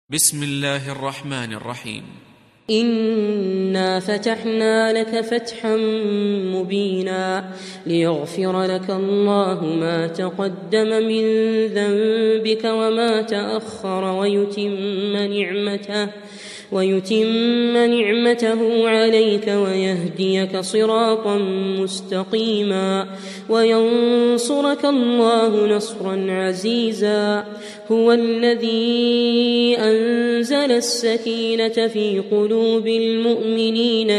بسم الله الرحمن الرحيم. إنا فتحنا لك فتحا مبينا ليغفر لك الله ما تقدم من ذنبك وما تأخر ويتم نعمته عليك ويهديك صراطا مستقيما وينصرك الله نصرا عزيزا. هو الذي أنزل السكينة في قلوب المؤمنين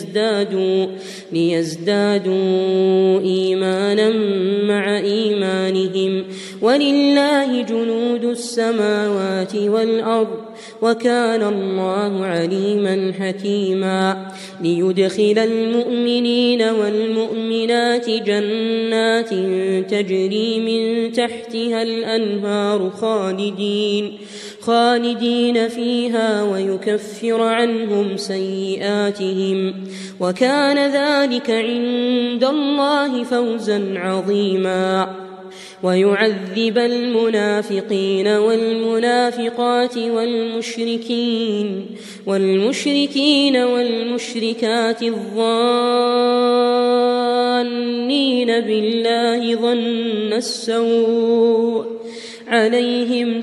ليزدادوا إيمانا مع إيمانهم ولله جنود السماوات والأرض وكان الله عليما حكيما. ليدخل المؤمنين والمؤمنات جنات تجري من تحتها الأنهار خالدين فيها ويكفر عنهم سيئاتهم وكان ذلك عند الله فوزا عظيما. ويعذب المنافقين والمنافقات والمشركين والمشركات الظانين بالله ظن السوء عليهم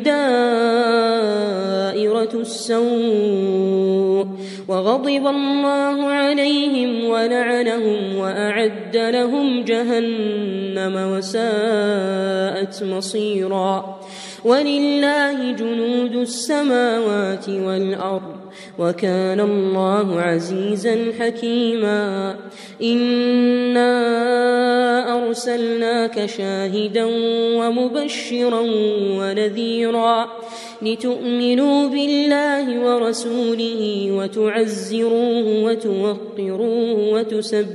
دائرة السوء وغضب الله عليهم ولعنهم وأعد لهم جهنم وساءت مصيرا. ولله جنود السماوات والأرض وكان الله عزيزا حكيما. إنا أرسلناك شاهدا ومبشرا ونذيرا لتؤمنوا بالله ورسوله وتعزروه وتوقروه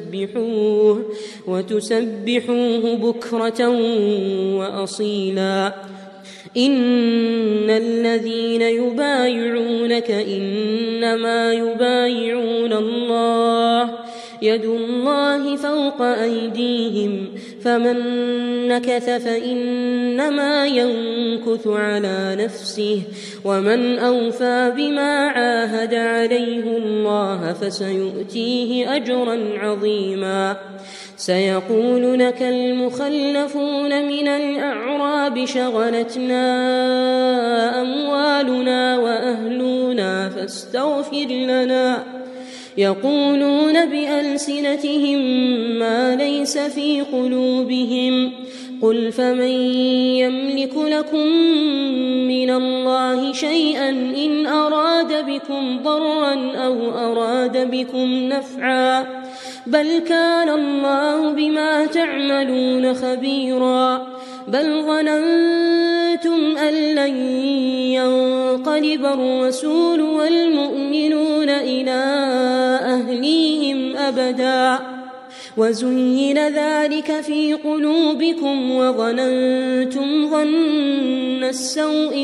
وتسبحوه بكرة وأصيلا. إن الذين يبايعونك إنما يبايعون الله يد الله فوق أيديهم فمن نكث فإنما ينكث على نفسه ومن أوفى بما عاهد عليه الله فسيؤتيه أجرا عظيما. سيقول لك المخلفون من الأعراب شغلتنا أموالنا وأهلنا فاستغفر لنا يقولون بألسنتهم ما ليس في قلوبهم قل فمن يملك لكم من الله شيئا إن أراد بكم ضرا أو أراد بكم نفعا بل كان الله بما تعملون خبيرا. بل ظننتم أن لن ينقلب الرسول والمؤمنون إلى أهليهم أبدا وزين ذلك في قلوبكم وظننتم ظن السوء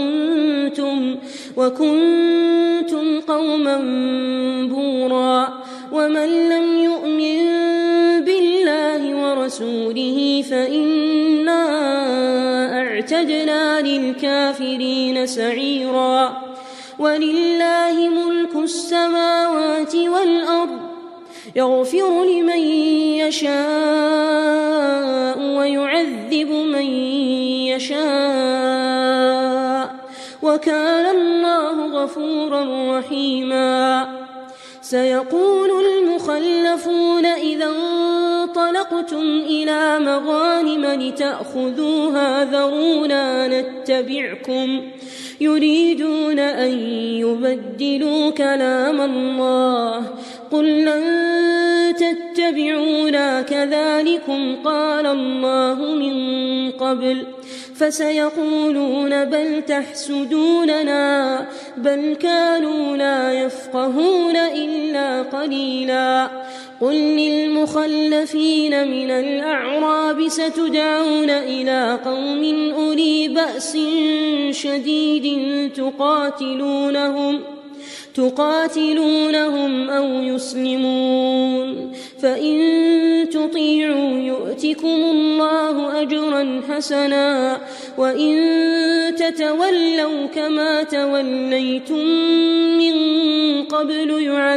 وكنتم قوما بورا. ومن لم يؤمن بالله ورسوله فإنا أعتدنا للكافرين سعيرا. ولله ملك السماوات والأرض يغفر لمن يشاء ويعذب من يشاء وكان الله غفورا رحيما. سيقول المخلفون إذا انطلقتم إلى مغانم لتأخذوها ذرونا نتبعكم يريدون أن يبدلوا كلام الله قل لن تتبعونا كذلكم قال الله من قبل فسيقولون بل تحسدوننا بل كانوا لا يفقهون إلا قليلا. قل للمخلفين من الأعراب ستدعون إلى قوم أولي بأس شديد تقاتلونهم أو يسلمون فإن تطيعوا يؤتكم الله أجرا حسنا وإن تتولوا كما توليتم من قبل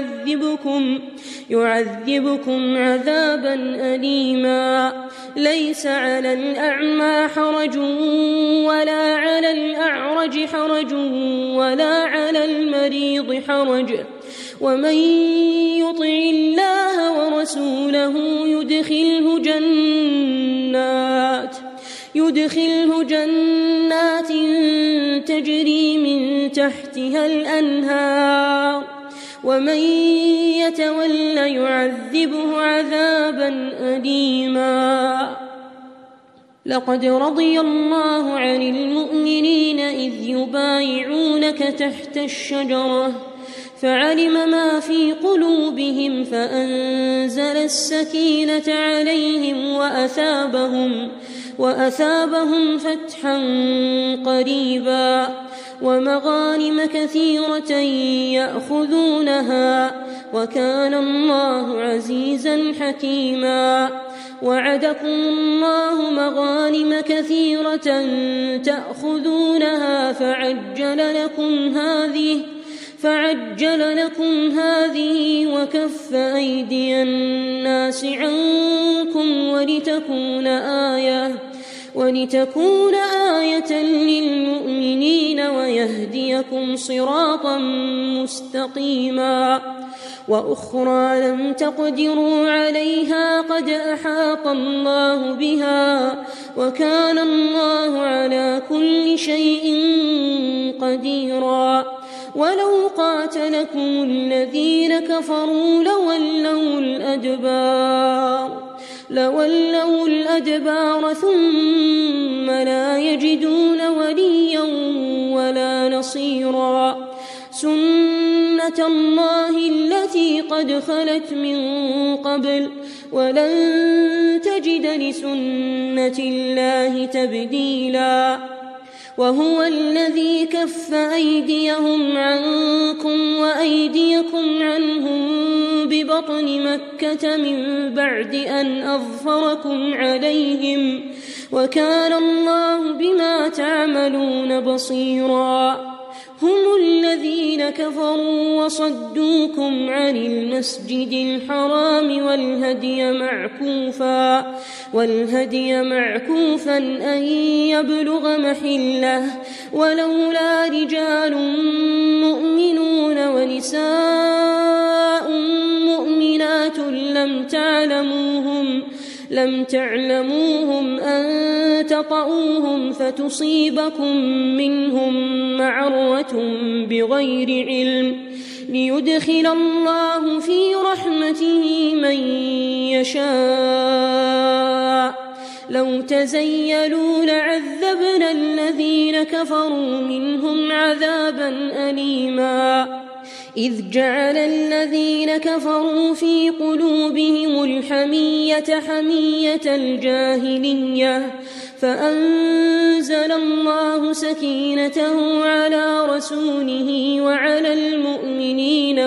يعذبكم عذابا أليما ليس على الأعمى حرج ولا على الأعرج حرج ولا على المريض حرج ومن يطع الله ورسوله يدخله جنات تجري من تحتها الأنهار ومن يتول يعذبه عذابا أليما لقد رضي الله عن المؤمنين إذ يبايعونك تحت الشجرة فعلم ما في قلوبهم فأنزل السكينة عليهم وأثابهم فتحا قريبا ومغانم كثيرة يأخذونها وكان الله عزيزا حكيما وعدكم الله مغانم كثيرة تأخذونها فعجل لكم هذه وكف أيدي الناس عنكم ولتكون آية للمؤمنين ويهديكم صراطا مستقيما وأخرى لم تقدروا عليها قد أحاط الله بها وكان الله على كل شيء قديرا ولو قاتلكم الذين كفروا لولوا الأدبار ثم لا يجدون وليا ولا نصيرا سنة الله التي قد خلت من قبل ولن تجد لسنة الله تبديلا وهو الذي كف أيديهم عنكم وأيديكم عنهم ببطن مكة من بعد أن أظفركم عليهم وكان الله بما تعملون بصيرا هم الذين كفروا وصدوكم عن المسجد الحرام والهدي معكوفا أن يبلغ محله ولولا رجال مؤمنون ونساء مؤمنات لم تعلموهم أن تطؤوهم فتصيبكم منهم معرة بغير علم ليدخل الله في رحمته من يشاء لو تزيلوا لعذبنا الذين كفروا منهم عذابا أليما إذ جعل الذين كفروا في قلوبهم الحمية حمية الجاهلية فأنزل الله سكينته على رسوله وعلى المؤمنين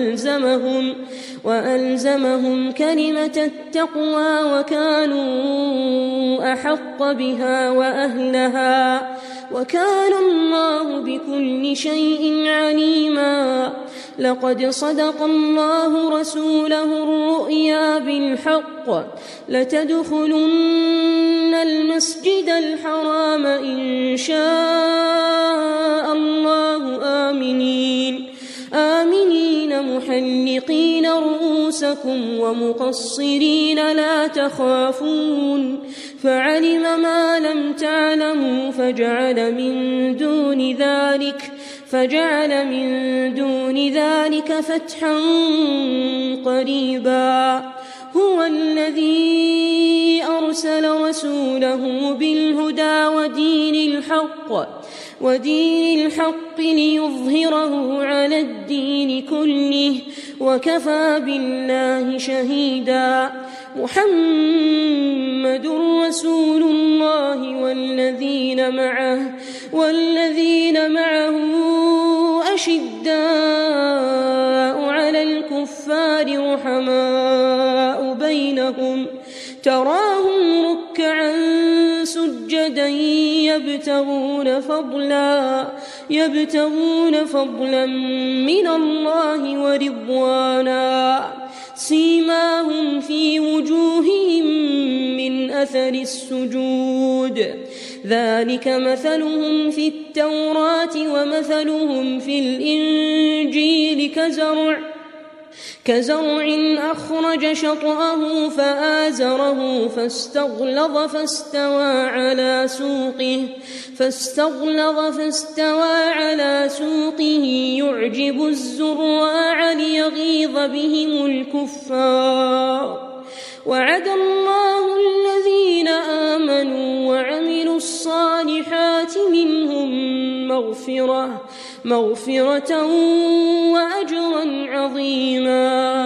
وألزمهم كلمة التقوى وكانوا أحق بها وأهلها وكان الله بكل شيء عليما لقد صدق الله رسوله الرؤيا بالحق لتدخلن المسجد الحرام إن شاء الله آمنين محلقين رؤوسكم ومقصرين لا تخافون فعلم ما لم تعلموا فجعل من دون ذلك فتحا قريبا هو الذي أرسل رسوله بالهدى ودين الحق ليظهره على الدين كله وكفى بالله شهيدا محمد رسول الله والذين معه أشداء على الكفار رحماء بينهم تراهم ركعا سجدا سجدا يبتغون فضلا من الله ورضوانا سيماهم في وجوههم من أثر السجود ذلك مثلهم في التوراة ومثلهم في الإنجيل كزرع أخرج شطأه فآزره فاستغلظ فاستوى على سوقه يعجب الزراع ليغيظ بهم الكفار وعد الله الذين آمنوا وعملوا الصالحات منهم مغفرة وأجرا عظيما